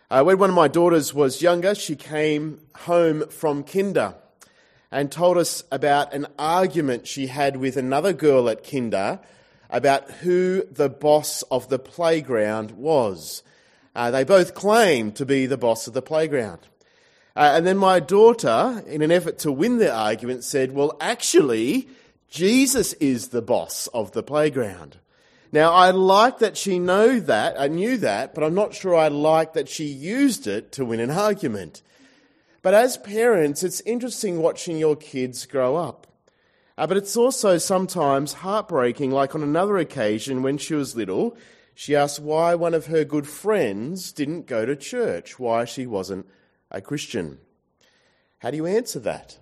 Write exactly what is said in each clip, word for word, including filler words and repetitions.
Uh, when one of my daughters was younger, she came home from kinder and told us about an argument she had with another girl at kinder about who the boss of the playground was. Uh, they both claimed to be the boss of the playground. Uh, and then my daughter, in an effort to win the argument, said, well, actually, Jesus is the boss of the playground. Now, I like that she know that, I knew that, but I'm not sure I like that she used it to win an argument. But as parents, it's interesting watching your kids grow up. Uh, but it's also sometimes heartbreaking, like on another occasion when she was little, she asked why one of her good friends didn't go to church, why she wasn't a Christian. How do you answer that?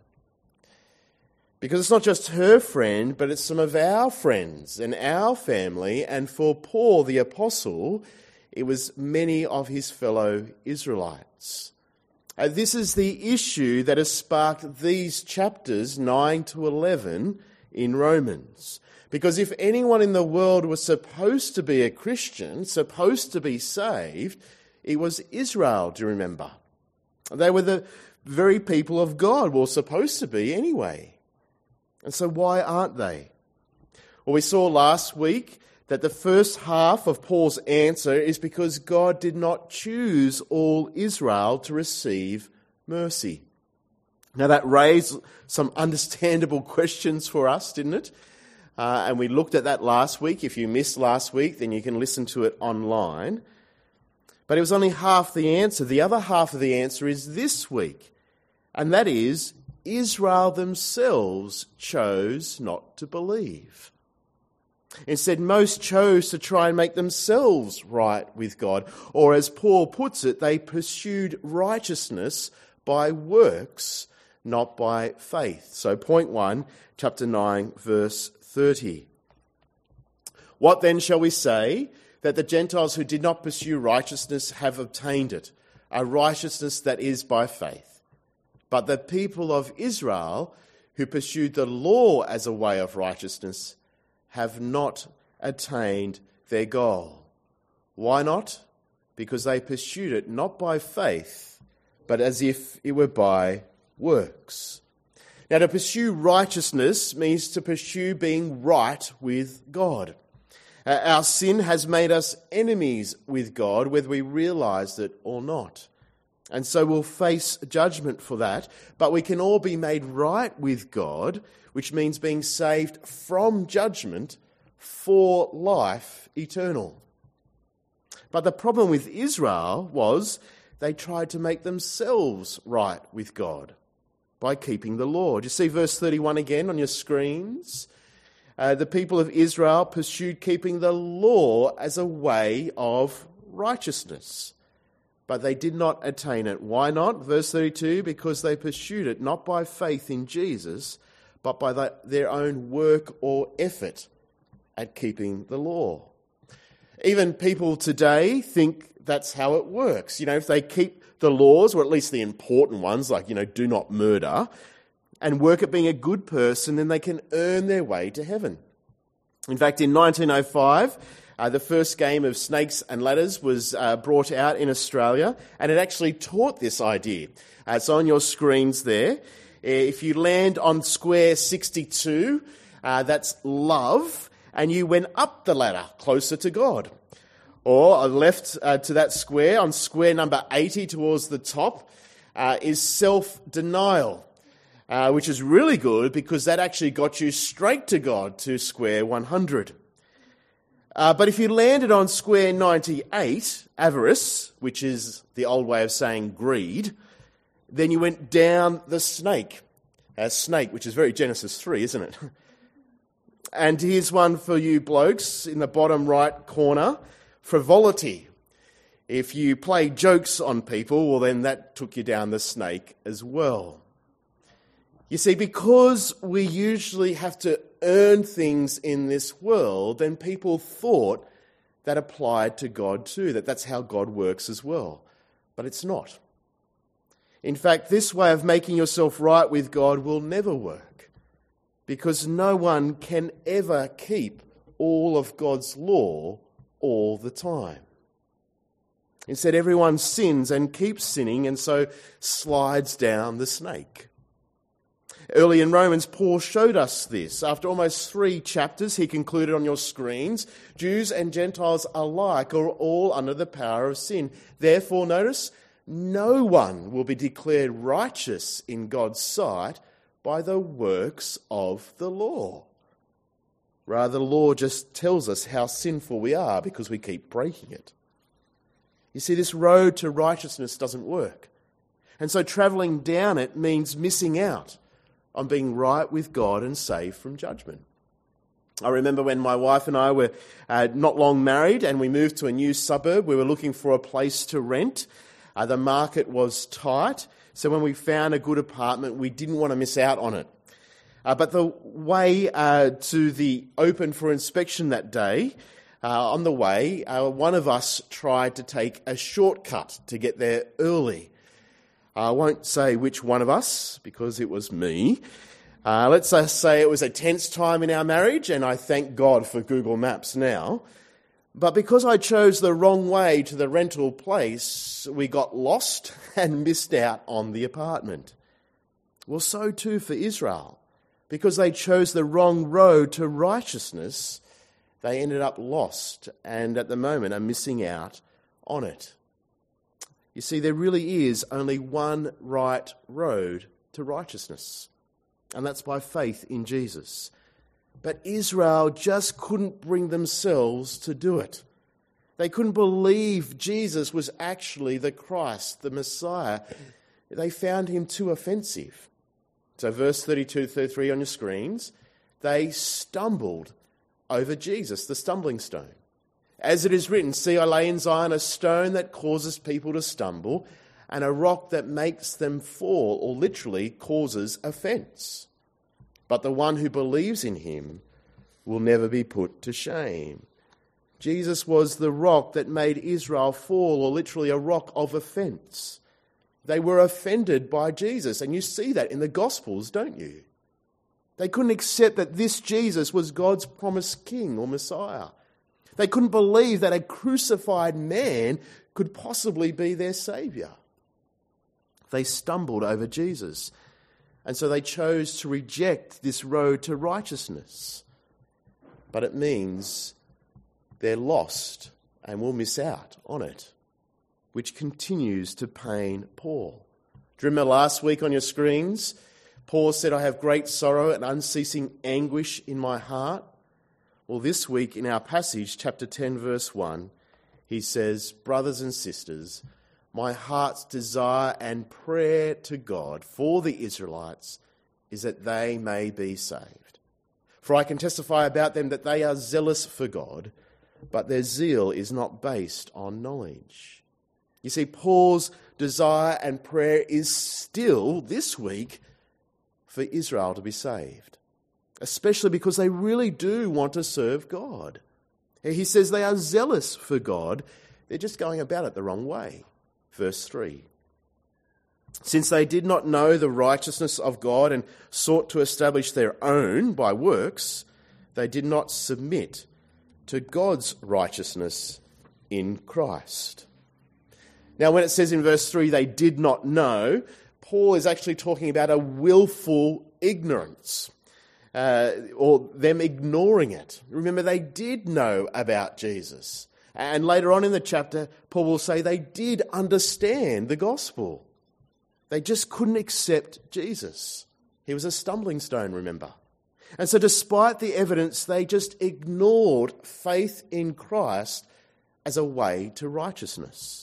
Because it's not just her friend, but it's some of our friends and our family. And for Paul the Apostle, it was many of his fellow Israelites. Uh, this is the issue that has sparked these chapters nine to eleven in Romans. Because if anyone in the world was supposed to be a Christian, supposed to be saved, it was Israel, do you remember? They were the very people of God, well, supposed to be anyway. And so why aren't they? Well, we saw last week that the first half of Paul's answer is because God did not choose all Israel to receive mercy. Now that raised some understandable questions for us, didn't it? Uh, and we looked at that last week. If you missed last week, then you can listen to it online. But it was only half the answer. The other half of the answer is this week. And that is, Israel themselves chose not to believe. Instead, most chose to try and make themselves right with God. Or as Paul puts it, they pursued righteousness by works, not by faith. So point one, chapter nine, verse thirty. What then shall we say? That the Gentiles who did not pursue righteousness have obtained it, a righteousness that is by faith. But the people of Israel who pursued the law as a way of righteousness have not attained their goal. Why not? Because they pursued it not by faith, but as if it were by works. Now, to pursue righteousness means to pursue being right with God. Uh, our sin has made us enemies with God, whether we realise it or not. And so we'll face judgment for that. But we can all be made right with God, which means being saved from judgment for life eternal. But the problem with Israel was they tried to make themselves right with God by keeping the law. Do you see verse thirty-one again on your screens? Uh, the people of Israel pursued keeping the law as a way of righteousness. But they did not attain it. Why not? Verse thirty-two, because they pursued it not by faith in Jesus, but by the, their own work or effort at keeping the law. Even people today think that's how it works. You know, if they keep the laws, or at least the important ones, like, you know, do not murder, and work at being a good person, then they can earn their way to heaven. In fact, in nineteen oh five, Uh, the first game of Snakes and Ladders was uh, brought out in Australia, and it actually taught this idea. Uh, it's on your screens there. If you land on square sixty-two, uh, that's love, and you went up the ladder closer to God. Or left uh, to that square, on square number eighty towards the top, uh, is self-denial, uh, which is really good because that actually got you straight to God, to square one hundred. Uh, but if you landed on square ninety-eight, avarice, which is the old way of saying greed, then you went down the snake. A snake, which is very Genesis three, isn't it? And here's one for you blokes in the bottom right corner. Frivolity. If you play jokes on people, well then that took you down the snake as well. You see, because we usually have to earn things in this world, then people thought that applied to God too, that that's how God works as well. But it's not. In fact, this way of making yourself right with God will never work, because no one can ever keep all of God's law all the time. Instead, everyone sins and keeps sinning and so slides down the snake. Early in Romans, Paul showed us this. After almost three chapters, he concluded on your screens, Jews and Gentiles alike are all under the power of sin. Therefore, notice, no one will be declared righteous in God's sight by the works of the law. Rather, the law just tells us how sinful we are because we keep breaking it. You see, this road to righteousness doesn't work. And so travelling down it means missing out on being right with God and saved from judgment. I remember when my wife and I were uh, not long married and we moved to a new suburb. We were looking for a place to rent. Uh, the market was tight, so when we found a good apartment, we didn't want to miss out on it. Uh, but the way uh, to the open for inspection that day, uh, on the way, uh, one of us tried to take a shortcut to get there early. I won't say which one of us, because it was me. Uh, let's say it was a tense time in our marriage, and I thank God for Google Maps now. But because I chose the wrong way to the rental place, we got lost and missed out on the apartment. Well, so too for Israel. Because they chose the wrong road to righteousness, they ended up lost and at the moment are missing out on it. You see, there really is only one right road to righteousness, and that's by faith in Jesus. But Israel just couldn't bring themselves to do it. They couldn't believe Jesus was actually the Christ, the Messiah. They found him too offensive. So verse thirty-two, thirty-three on your screens, they stumbled over Jesus, the stumbling stone. As it is written, see, I lay in Zion a stone that causes people to stumble and a rock that makes them fall, or literally causes offence. But the one who believes in him will never be put to shame. Jesus was the rock that made Israel fall, or literally a rock of offence. They were offended by Jesus, and you see that in the Gospels, don't you? They couldn't accept that this Jesus was God's promised king or Messiah. They couldn't believe that a crucified man could possibly be their saviour. They stumbled over Jesus, and so they chose to reject this road to righteousness. But it means they're lost and will miss out on it, which continues to pain Paul. Do you remember last week on your screens, Paul said, I have great sorrow and unceasing anguish in my heart. Well, this week in our passage, chapter ten, verse one, he says, brothers and sisters, my heart's desire and prayer to God for the Israelites is that they may be saved. For I can testify about them that they are zealous for God, but their zeal is not based on knowledge. You see, Paul's desire and prayer is still, this week, for Israel to be saved, especially because they really do want to serve God. He says they are zealous for God. They're just going about it the wrong way. Verse three. Since they did not know the righteousness of God and sought to establish their own by works, they did not submit to God's righteousness in Christ. Now, when it says in verse three, they did not know, Paul is actually talking about a willful ignorance, uh, or them ignoring it. Remember, they did know about Jesus. And later on in the chapter, Paul will say they did understand the gospel. They just couldn't accept Jesus. He was a stumbling stone, remember. And so despite the evidence, they just ignored faith in Christ as a way to righteousness.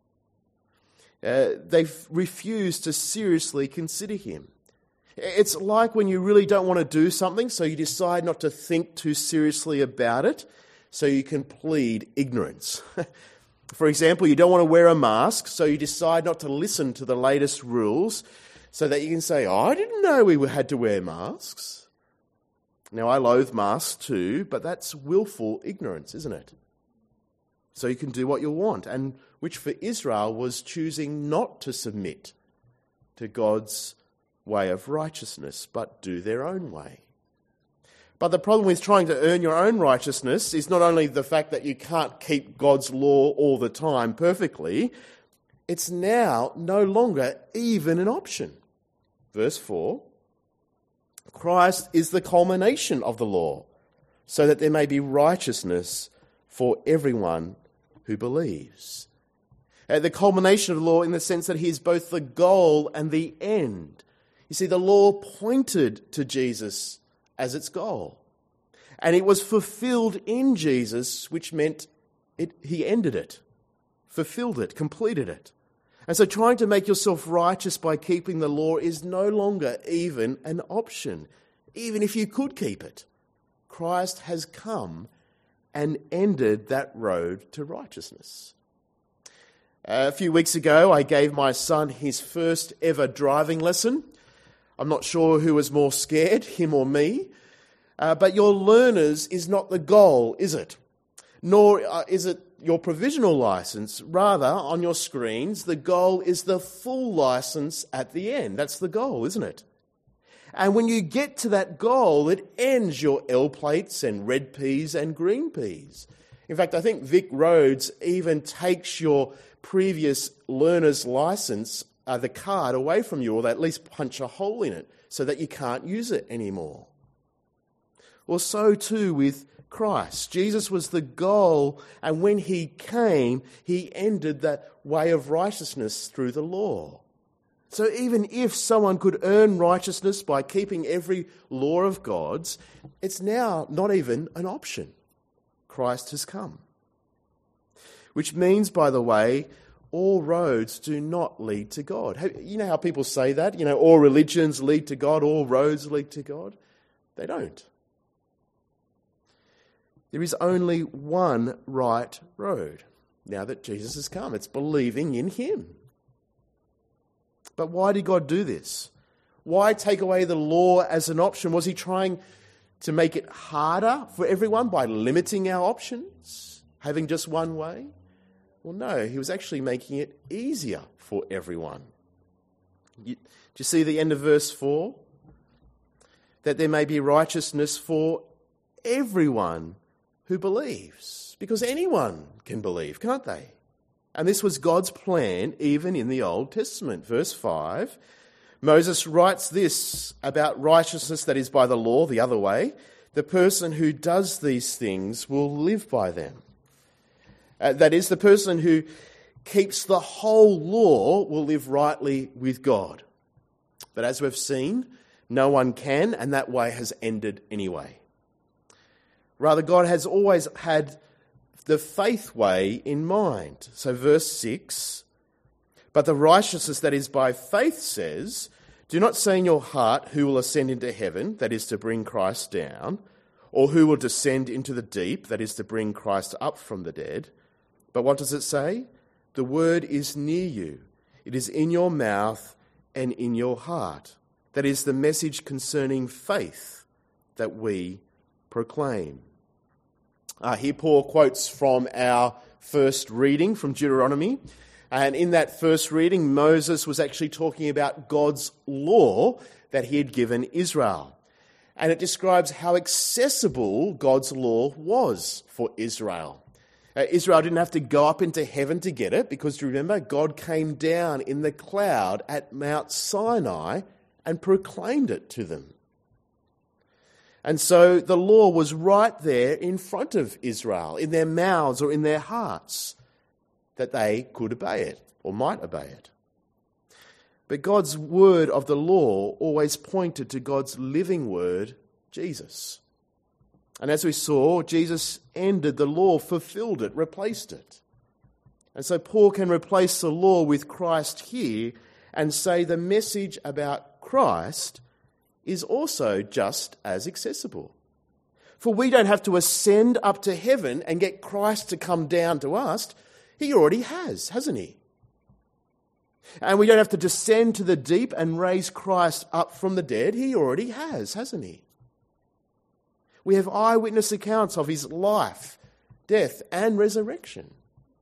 Uh, they refused to seriously consider him. It's like when you really don't want to do something, so you decide not to think too seriously about it, so you can plead ignorance. For example, you don't want to wear a mask, so you decide not to listen to the latest rules, so that you can say, oh, I didn't know we had to wear masks. Now, I loathe masks too, but that's willful ignorance, isn't it? So you can do what you want, and which for Israel was choosing not to submit to God's way of righteousness, but do their own way. But the problem with trying to earn your own righteousness is not only the fact that you can't keep God's law all the time perfectly, it's now no longer even an option. Verse four, Christ is the culmination of the law, so that there may be righteousness for everyone who believes. Uh, the culmination of the law in the sense that he is both the goal and the end. You see, the law pointed to Jesus as its goal. And it was fulfilled in Jesus, which meant it, he ended it, fulfilled it, completed it. And so trying to make yourself righteous by keeping the law is no longer even an option, even if you could keep it. Christ has come and ended that road to righteousness. A few weeks ago, I gave my son his first ever driving lesson. I'm not sure who was more scared, him or me. Uh, but your learners is not the goal, is it? Nor uh, is it your provisional license. Rather, on your screens, the goal is the full license at the end. That's the goal, isn't it? And when you get to that goal, it ends your L plates and red P's and green P's. In fact, I think Vic Roads even takes your previous learner's license, uh, the card, away from you, or they at least punch a hole in it so that you can't use it anymore. Well, so too with Christ. Jesus was the goal, and when he came, he ended that way of righteousness through the law. So even if someone could earn righteousness by keeping every law of God's, it's now not even an option. Christ has come. Which means, by the way, all roads do not lead to God. You know how people say that? You know, all religions lead to God, all roads lead to God? They don't. There is only one right road now that Jesus has come. It's believing in him. But why did God do this? Why take away the law as an option? Was he trying to make it harder for everyone by limiting our options, having just one way? Well, no, he was actually making it easier for everyone. You, do you see the end of verse four? That there may be righteousness for everyone who believes. Because anyone can believe, can't they? And this was God's plan even in the Old Testament. Verse five, Moses writes this about righteousness that is by the law, the other way. The person who does these things will live by them. Uh, that is, the person who keeps the whole law will live rightly with God. But as we've seen, no one can, and that way has ended anyway. Rather, God has always had the faith way in mind. So verse six, but the righteousness that is by faith says, do not say in your heart who will ascend into heaven, that is to bring Christ down, or who will descend into the deep, that is to bring Christ up from the dead. But what does it say? The word is near you. It is in your mouth and in your heart. That is the message concerning faith that we proclaim. Uh, here Paul quotes from our first reading from Deuteronomy. And in that first reading, Moses was actually talking about God's law that he had given Israel. And it describes how accessible God's law was for Israel. Uh, Israel didn't have to go up into heaven to get it, because remember, God came down in the cloud at Mount Sinai and proclaimed it to them. And so the law was right there in front of Israel, in their mouths or in their hearts, that they could obey it or might obey it. But God's word of the law always pointed to God's living word, Jesus. And as we saw, Jesus ended the law, fulfilled it, replaced it. And so Paul can replace the law with Christ here and say the message about Christ is also just as accessible. For we don't have to ascend up to heaven and get Christ to come down to us. He already has, hasn't he? And we don't have to descend to the deep and raise Christ up from the dead. He already has, hasn't he? We have eyewitness accounts of his life, death, and resurrection.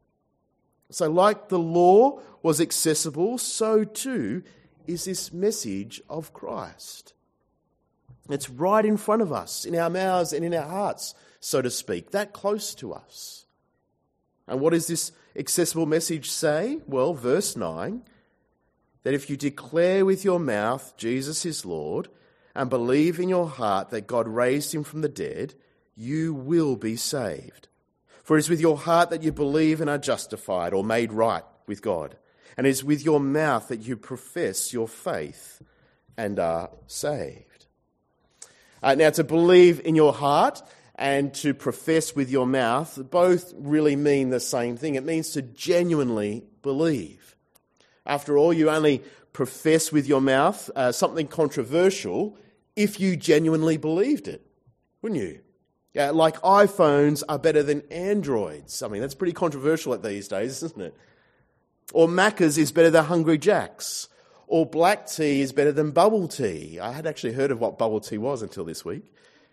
So like the law was accessible, so too is this message of Christ. It's right in front of us, in our mouths and in our hearts, so to speak, that close to us. And what does this accessible message say? Well, verse nine, that if you declare with your mouth Jesus is Lord and believe in your heart that God raised him from the dead, you will be saved. For it is with your heart that you believe and are justified or made right with God, and it is with your mouth that you profess your faith and are saved. Uh, now, to believe in your heart and to profess with your mouth both really mean the same thing. It means to genuinely believe. After all, you only profess with your mouth uh, something controversial if you genuinely believed it, wouldn't you? Yeah, like iPhones are better than Androids. I mean, that's pretty controversial at these days, isn't it? Or Macca's is better than Hungry Jack's. Or black tea is better than bubble tea. I had actually heard of what bubble tea was until this week.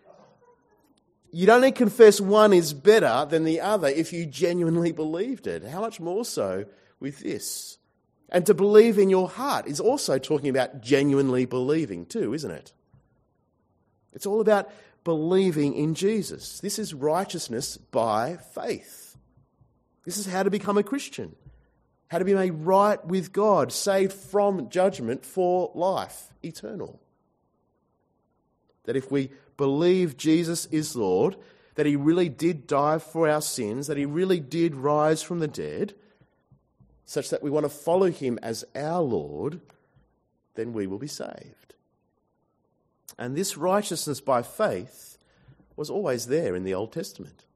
You'd only confess one is better than the other if you genuinely believed it. How much more so with this? And to believe in your heart is also talking about genuinely believing too, isn't it? It's all about believing in Jesus. This is righteousness by faith. This is how to become a Christian. How to be made right with God, saved from judgment for life eternal. That if we believe Jesus is Lord, that he really did die for our sins, that he really did rise from the dead, such that we want to follow him as our Lord, then we will be saved. And this righteousness by faith was always there in the Old Testament.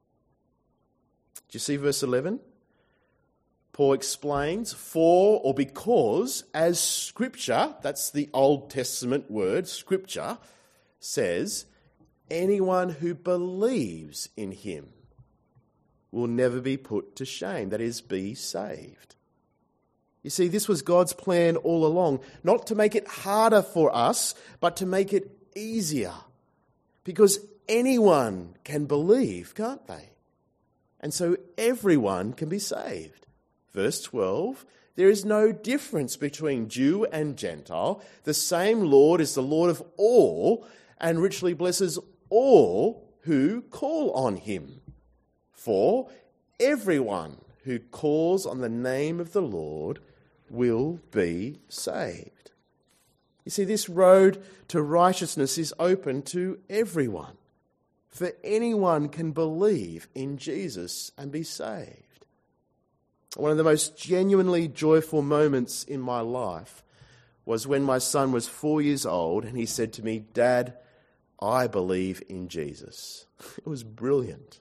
Do you see verse eleven? Paul explains, for or because, as Scripture, that's the Old Testament word, Scripture, says, anyone who believes in him will never be put to shame, that is, be saved. You see, this was God's plan all along, not to make it harder for us, but to make it easier. Because anyone can believe, can't they? And so everyone can be saved. Verse twelve, there is no difference between Jew and Gentile. The same Lord is the Lord of all and richly blesses all who call on him. For everyone who calls on the name of the Lord will be saved. You see, this road to righteousness is open to everyone. For anyone can believe in Jesus and be saved. One of the most genuinely joyful moments in my life was when my son was four years old and he said to me, Dad, I believe in Jesus. It was brilliant.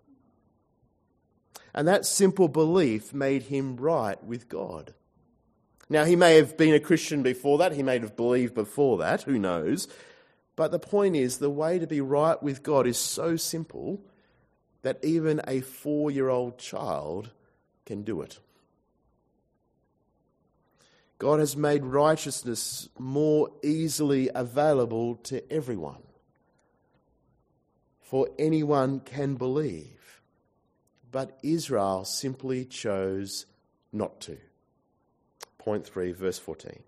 And that simple belief made him right with God. Now, he may have been a Christian before that. He may have believed before that. Who knows? But the point is, the way to be right with God is so simple that even a four-year-old child can do it. God has made righteousness more easily available to everyone. For anyone can believe. But Israel simply chose not to. Point three, verse fourteen.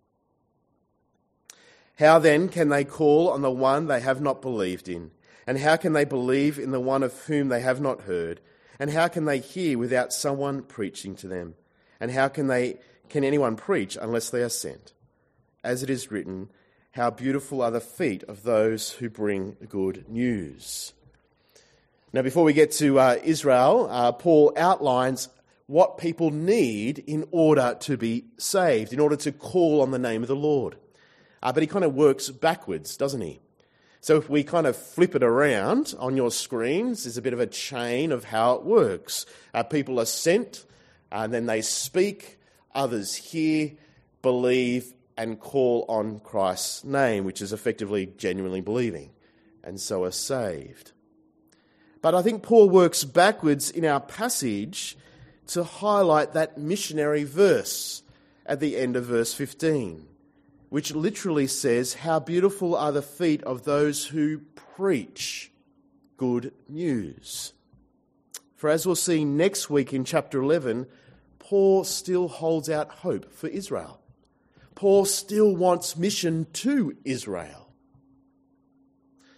How then can they call on the one they have not believed in? And how can they believe in the one of whom they have not heard? And how can they hear without someone preaching to them? And how can they can anyone preach unless they are sent? As it is written, how beautiful are the feet of those who bring good news. Now, before we get to uh, Israel, uh, Paul outlines what people need in order to be saved, in order to call on the name of the Lord. Uh, but he kind of works backwards, doesn't he? So if we kind of flip it around on your screens, there's a bit of a chain of how it works. Uh, people are sent, and then they speak, others hear, believe, and call on Christ's name, which is effectively genuinely believing, and so are saved. But I think Paul works backwards in our passage to highlight that missionary verse at the end of verse fifteen, which literally says, how beautiful are the feet of those who preach good news. For as we'll see next week in chapter eleven, Paul still holds out hope for Israel. Paul still wants mission to Israel.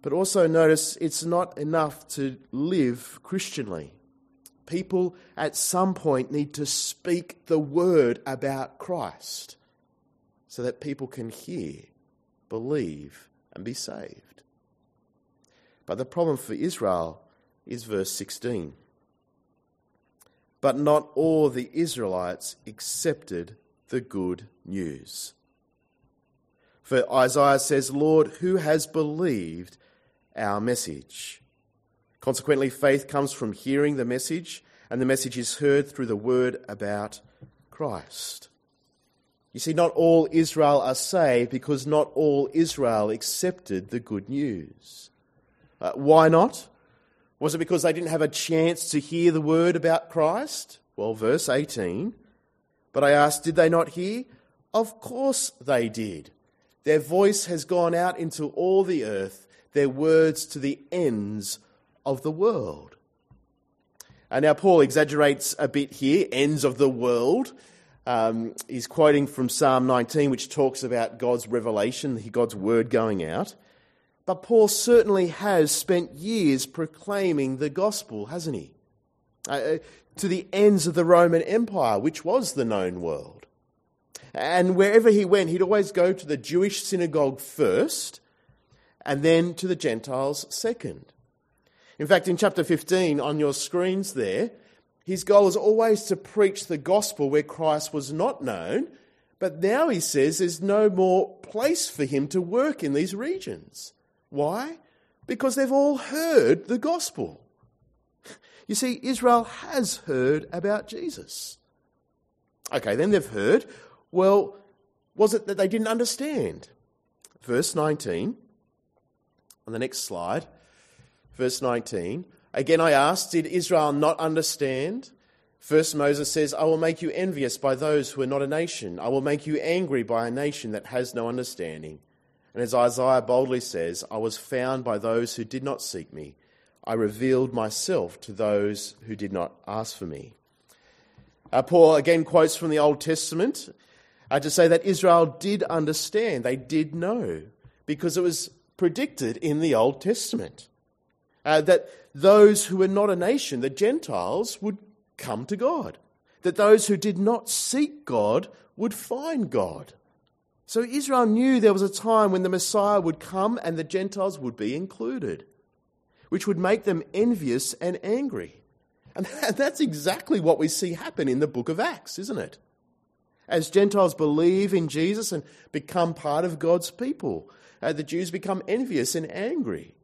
But also notice it's not enough to live Christianly. People at some point need to speak the word about Christ so that people can hear, believe, and be saved. But the problem for Israel is verse sixteen. But not all the Israelites accepted the good news. For Isaiah says, Lord, who has believed our message? Consequently, faith comes from hearing the message, and the message is heard through the word about Christ. You see, not all Israel are saved because not all Israel accepted the good news. Uh, why not? Was it because they didn't have a chance to hear the word about Christ? Well, verse eighteen, but I asked, did they not hear? Of course they did. Their voice has gone out into all the earth, their words to the ends of the world. And now Paul exaggerates a bit here, ends of the world. Um, he's quoting from Psalm nineteen, which talks about God's revelation, God's word going out. But Paul certainly has spent years proclaiming the gospel, hasn't he? Uh, to the ends of the Roman Empire, which was the known world. And wherever he went, he'd always go to the Jewish synagogue first, and then to the Gentiles second. In fact, in chapter fifteen, on your screens there, his goal is always to preach the gospel where Christ was not known, but now he says there's no more place for him to work in these regions. Why? Because they've all heard the gospel. You see, Israel has heard about Jesus. Okay, then they've heard. Well, was it that they didn't understand? Verse nineteen, on the next slide, verse nineteen. Again I asked, did Israel not understand? First Moses says, I will make you envious by those who are not a nation. I will make you angry by a nation that has no understanding. And as Isaiah boldly says, I was found by those who did not seek me. I revealed myself to those who did not ask for me. Uh, Paul again quotes from the Old Testament uh, to say that Israel did understand, they did know, because it was predicted in the Old Testament. Uh, that those who were not a nation, the Gentiles, would come to God. That those who did not seek God would find God. So Israel knew there was a time when the Messiah would come and the Gentiles would be included, which would make them envious and angry. And that's exactly what we see happen in the book of Acts, isn't it? As Gentiles believe in Jesus and become part of God's people, uh, the Jews become envious and angry.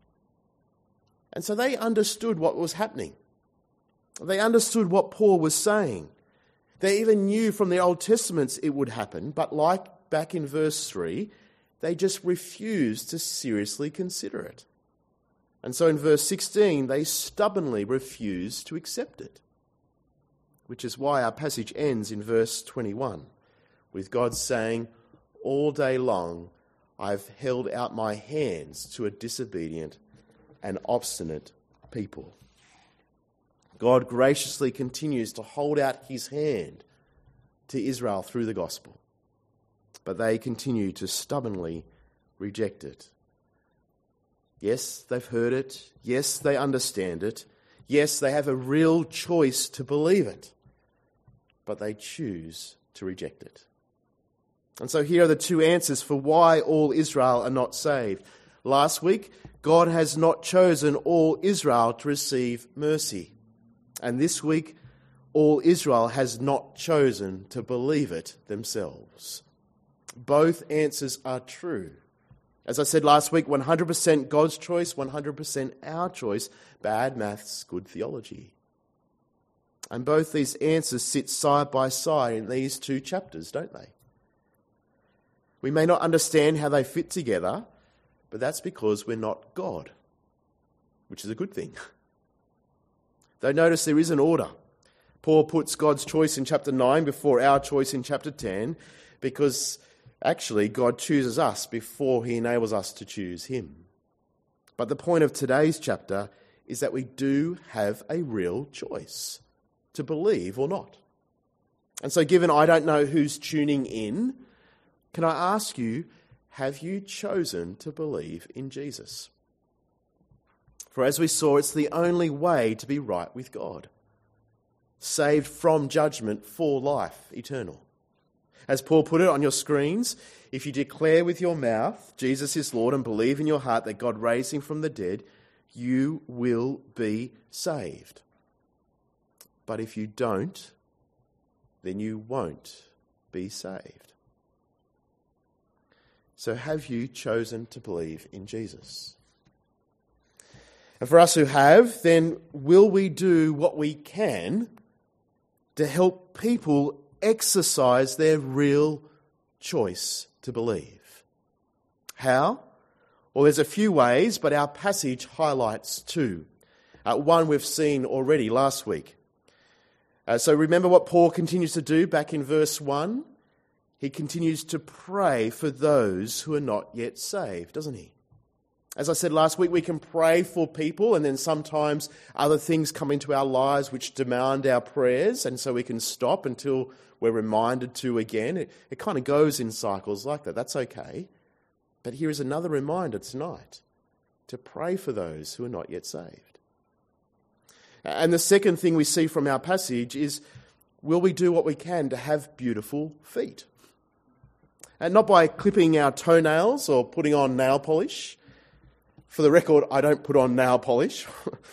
And so they understood what was happening. They understood what Paul was saying. They even knew from the Old Testaments it would happen, but like back in verse three, they just refused to seriously consider it. And so in verse sixteen, they stubbornly refused to accept it, which is why our passage ends in verse twenty-one, with God saying, all day long I've held out my hands to a disobedient and obstinate people. God graciously continues to hold out his hand to Israel through the gospel, but they continue to stubbornly reject it. Yes, they've heard it. Yes, they understand it. Yes, they have a real choice to believe it, but they choose to reject it. And so here are the two answers for why all Israel are not saved. Last week, God has not chosen all Israel to receive mercy. And this week, all Israel has not chosen to believe it themselves. Both answers are true. As I said last week, one hundred percent God's choice, one hundred percent our choice. Bad maths, good theology. And both these answers sit side by side in these two chapters, don't they? We may not understand how they fit together, but that's because we're not God, which is a good thing. Though notice there is an order. Paul puts God's choice in chapter nine before our choice in chapter ten, because actually God chooses us before he enables us to choose him. But the point of today's chapter is that we do have a real choice to believe or not. And so given I don't know who's tuning in, can I ask you, have you chosen to believe in Jesus? For as we saw, it's the only way to be right with God, saved from judgment for life eternal. As Paul put it on your screens, if you declare with your mouth Jesus is Lord and believe in your heart that God raised him from the dead, you will be saved. But if you don't, then you won't be saved. So have you chosen to believe in Jesus? And for us who have, then will we do what we can to help people exercise their real choice to believe? How? Well, there's a few ways, but our passage highlights two. Uh, one we've seen already last week. Uh, so remember what Paul continues to do back in verse one? He continues to pray for those who are not yet saved, doesn't he? As I said last week, we can pray for people and then sometimes other things come into our lives which demand our prayers, and so we can stop until we're reminded to again. It, it kind of goes in cycles like that. That's okay. But here is another reminder tonight to pray for those who are not yet saved. And the second thing we see from our passage is, will we do what we can to have beautiful feet? And not by clipping our toenails or putting on nail polish. For the record, I don't put on nail polish.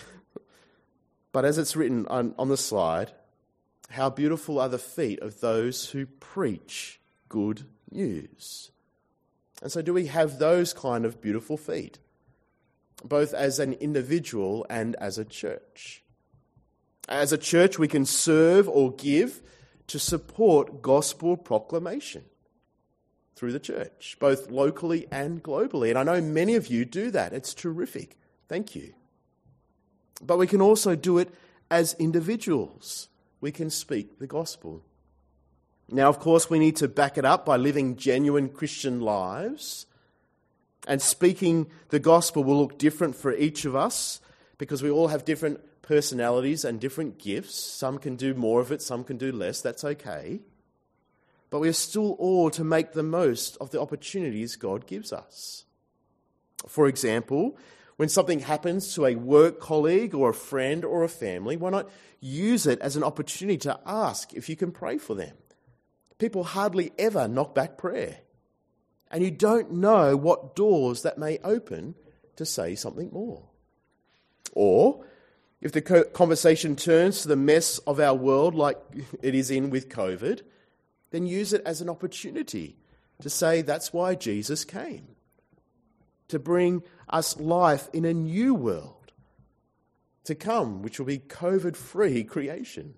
But as it's written on, on the slide, how beautiful are the feet of those who preach good news. And so do we have those kind of beautiful feet, both as an individual and as a church? As a church, we can serve or give to support gospel proclamation through the church, both locally and globally. And I know many of you do that. It's terrific. Thank you. But we can also do it as individuals. We can speak the gospel. Now, of course, we need to back it up by living genuine Christian lives. And speaking the gospel will look different for each of us because we all have different personalities and different gifts. Some can do more of it, some can do less. That's okay. But we are still all to make the most of the opportunities God gives us. For example, when something happens to a work colleague or a friend or a family, why not use it as an opportunity to ask if you can pray for them? People hardly ever knock back prayer. And you don't know what doors that may open to say something more. Or, if the conversation turns to the mess of our world like it is in with COVID, then use it as an opportunity to say that's why Jesus came. To bring us life in a new world to come, which will be COVID-free creation.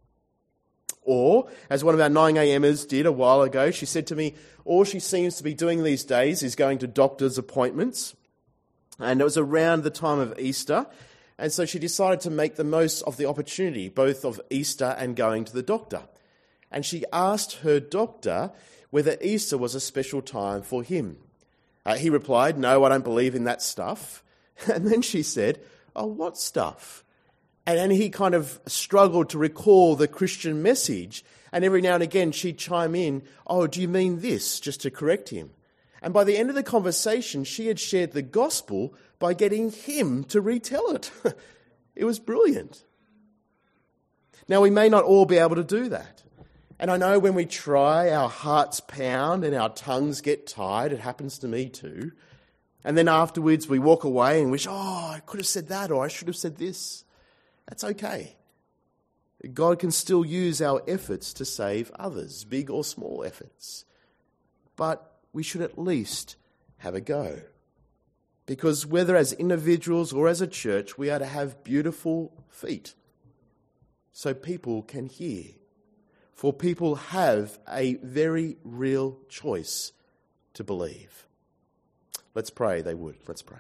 Or, as one of our nine a.m.ers did a while ago, she said to me, all she seems to be doing these days is going to doctor's appointments. And it was around the time of Easter. And so she decided to make the most of the opportunity, both of Easter and going to the doctor. And she asked her doctor whether Easter was a special time for him. Uh, he replied, no, I don't believe in that stuff. And then she said, oh, what stuff? And, and he kind of struggled to recall the Christian message. And every now and again she'd chime in, oh, do you mean this? Just to correct him. And by the end of the conversation, she had shared the gospel by getting him to retell it. It was brilliant. Now, we may not all be able to do that. And I know when we try, our hearts pound and our tongues get tired. It happens to me too. And then afterwards we walk away and wish, oh, I could have said that or I should have said this. That's okay. God can still use our efforts to save others, big or small efforts. But we should at least have a go. Because whether as individuals or as a church, we are to have beautiful feet so people can hear. For people have a very real choice to believe. Let's pray they would. Let's pray.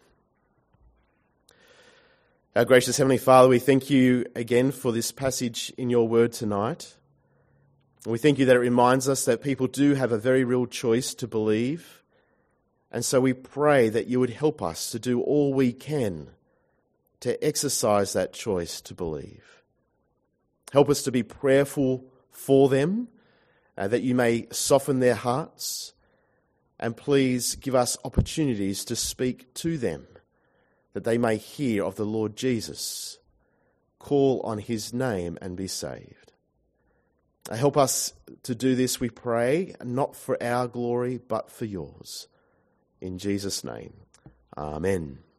Our gracious Heavenly Father, we thank you again for this passage in your word tonight. We thank you that it reminds us that people do have a very real choice to believe. And so we pray that you would help us to do all we can to exercise that choice to believe. Help us to be prayerful for them, uh, that you may soften their hearts, and please give us opportunities to speak to them, that they may hear of the Lord Jesus, call on his name and be saved. Help us to do this, we pray, not for our glory, but for yours. In Jesus' name, amen.